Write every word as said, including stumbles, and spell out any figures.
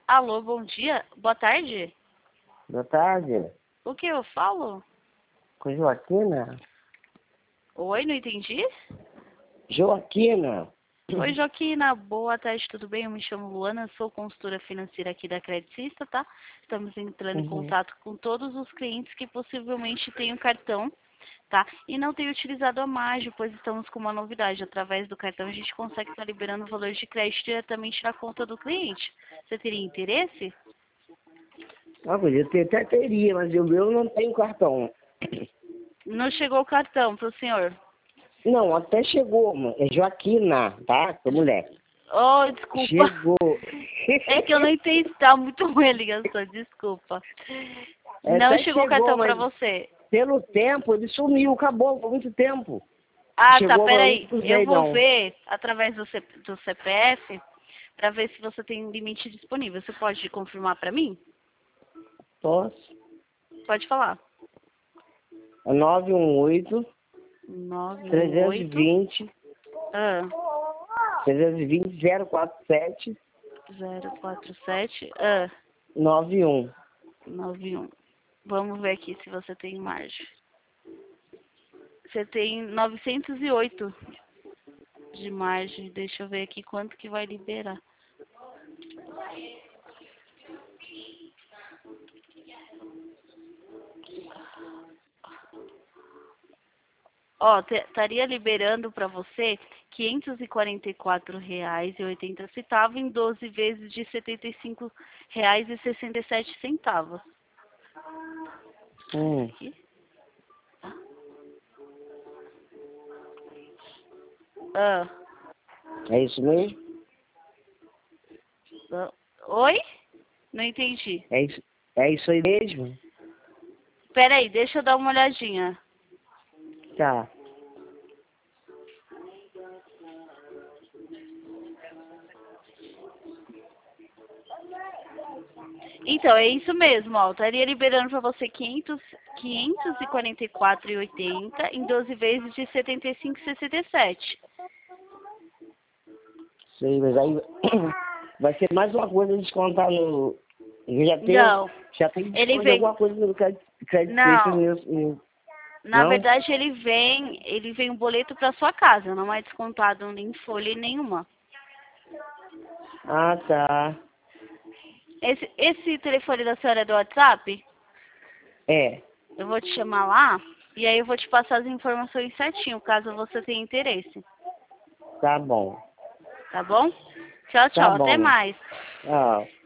Alô, bom dia. Boa tarde. Boa tarde. O que eu falo? Com Joaquina? Oi, não entendi? Joaquina. Oi, Joaquina. Boa tarde, tudo bem? Eu me chamo Luana, sou consultora financeira aqui da Credicista, tá? Estamos entrando em Uhum. contato com todos os clientes que possivelmente tenham cartão, tá? E não tenham utilizado a Mágio, pois estamos com uma novidade. Através do cartão a gente consegue estar liberando o valor de crédito diretamente na conta do cliente. Você teria interesse? Ah, pois eu te- até teria, mas o meu não tem cartão. Não chegou o cartão pro senhor? Não, até chegou, mano. É Joaquina, tá? Sou mulher. Oh, desculpa. Chegou. É que eu não entendi, tá muito ruim a ligação, desculpa. É, Não até chegou o cartão pra mas você. pelo tempo ele sumiu, acabou por muito tempo. Ah, tá, Chegou, mas eu peraí. não Eu usei, vou não. ver através do, C, do C P F pra ver se você tem limite disponível. Você pode confirmar pra mim? Posso? Pode falar. É nove um oito, nove um trezentos e oito vinte, ah, trezentos e vinte, zero quatro sete, zero quatro sete ah, nove um. nove um. Vamos ver aqui se você tem margem. Você tem novecentos e oito de margem. Deixa eu ver aqui quanto que vai liberar. Ó, estaria liberando para você quinhentos e quarenta e quatro reais e oitenta centavos em doze vezes de setenta e cinco reais e sessenta e sete centavos. Hum. Aqui. Ah, É isso mesmo? ah, oi? Não entendi. É isso, é isso aí mesmo? Pera aí, deixa eu dar uma olhadinha. Tá. Então, é isso mesmo, ó. Estaria liberando para você quinhentos, quinhentos e quarenta e quatro reais e oitenta centavos em doze vezes de setenta e cinco reais e sessenta e sete centavos. Sei, mas aí vai ser mais uma coisa descontar no. Eu já tenho, Não, já tenho ele desconto de vem. alguma coisa no crédito crédito Não, nisso, nisso. na Não? verdade ele vem, ele vem um boleto para sua casa, não é descontado em folha nenhuma. Ah, tá. Esse, esse telefone da senhora é do WhatsApp? É, Eu vou te chamar lá e aí eu vou te passar as informações certinho, caso você tenha interesse. tá bom. Tá bom? Tchau, Tá tchau. Até bom. mais. Tchau.